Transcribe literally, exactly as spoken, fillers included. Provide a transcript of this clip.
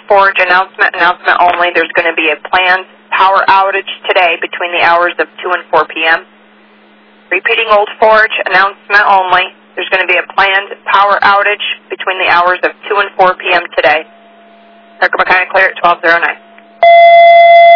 Forge announcement, announcement only. There's going to be a planned power outage today between the hours of two and four p m Repeating Old Forge announcement only. There's going to be a planned power outage between the hours of two and four p m today. Circle Mechanic clear at twelve oh nine.